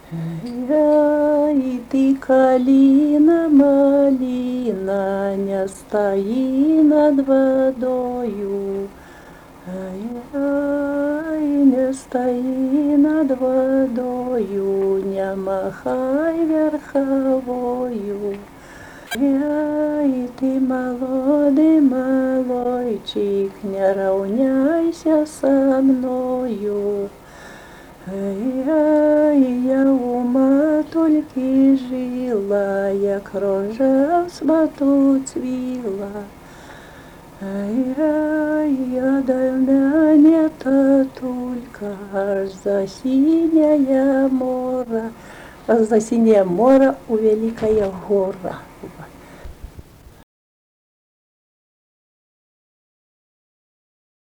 Ай, ты, калина, малина, не стои над водою. Ай, не стои над водою, не махай верховою. Ай, ты, молодый малойчик, не равняйся со мною. Ай, я ума толькі жила, як рожа в смату цвіла. Ай, я дай мяне татулька, аж за синяя мора, у великая гора.